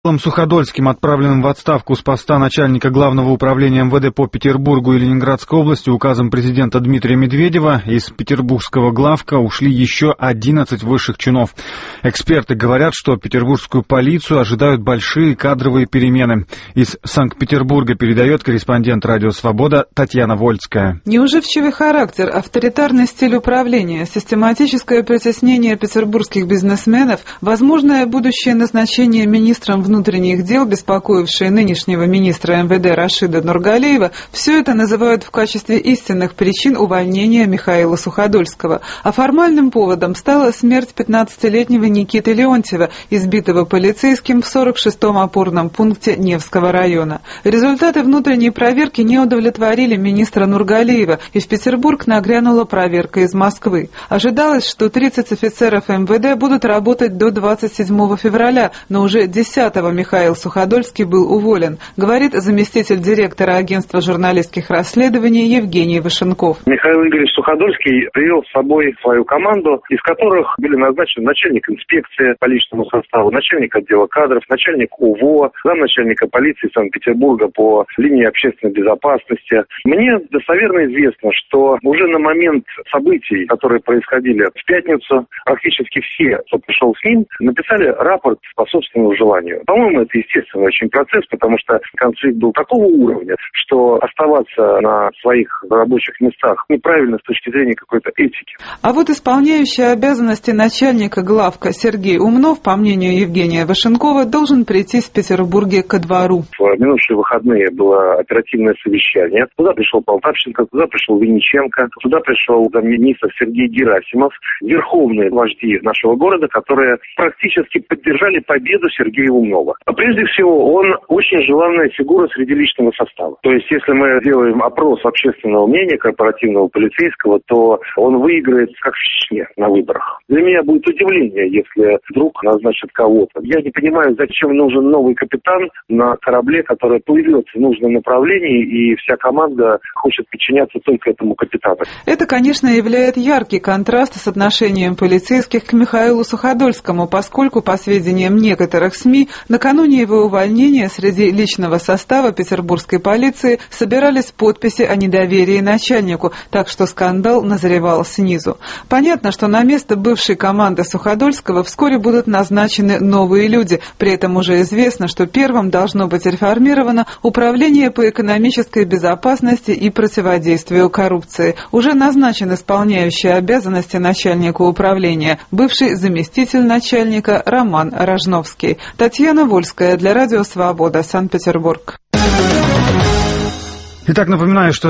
Суходольским, отправленным в отставку с поста начальника Главного управления МВД по Петербургу и Ленинградской области указом президента Дмитрия Медведева, из петербургского главка ушли еще 11 высших чинов. Эксперты говорят, что петербургскую полицию ожидают большие кадровые перемены. Из Санкт-Петербурга передает корреспондент «Радио Свобода» Татьяна Вольская. Неуживчивый характер, авторитарный стиль управления, систематическое притеснение петербургских бизнесменов, возможное будущее назначение министром внутренних дел, беспокоившее нынешнего министра МВД Рашида Нургалиева, все это называют в качестве истинных причин увольнения Михаила Суходольского. А формальным поводом стала смерть 15-летнего Никиты Леонтьева, избитого полицейским в 46-м опорном пункте Невского района. Результаты внутренней проверки не удовлетворили министра Нургалиева, и в Петербург нагрянула проверка из Москвы. Ожидалось, что 30 офицеров МВД будут работать до 27 февраля, но уже 10-го Михаил Суходольский был уволен, говорит заместитель директора агентства журналистских расследований Евгений Вышенков. Михаил Игоревич Суходольский привел с собой свою команду, из которых были назначены начальник инспекции по личному составу, начальник отдела кадров, начальник УВО, замначальника полиции Санкт-Петербурга по линии общественной безопасности. Мне достоверно известно, что уже на момент событий, которые происходили в пятницу, практически все, кто пришел с ним, написали рапорт по собственному желанию. По-моему, это естественный очень процесс, потому что конфликт был такого уровня, что оставаться на своих рабочих местах неправильно с точки зрения какой-то этики. А вот исполняющий обязанности начальника главка Сергей Умнов, по мнению Евгения Вышенкова, должен прийти в Петербурге ко двору. В минувшие выходные было оперативное совещание. Туда пришел Полтавченко, туда пришел Винниченко, туда пришел замминистра Сергей Герасимов, верховные вожди нашего города, которые практически поддержали победу Сергея Умнова. А прежде всего, он очень желанная фигура среди личного состава. То есть, если мы делаем опрос общественного мнения корпоративного полицейского, то он выиграет, как в Чечне, на выборах. Для меня будет удивление, если вдруг назначат кого-то. Я не понимаю, зачем нужен новый капитан на корабле, который плывет в нужном направлении, и вся команда хочет подчиняться только этому капитану. Это, конечно, являет яркий контраст с отношением полицейских к Михаилу Суходольскому, поскольку, по сведениям некоторых СМИ, накануне его увольнения среди личного состава петербургской полиции собирались подписи о недоверии начальнику, так что скандал назревал снизу. Понятно, что на место бывшей команды Суходольского вскоре будут назначены новые люди. При этом уже известно, что первым должно быть реформировано Управление по экономической безопасности и противодействию коррупции. Уже назначен исполняющий обязанности начальника управления, бывший заместитель начальника Роман Рожновский. Татьяна Вольская для Радио Свобода, Санкт-Петербург. Итак, напоминаю, что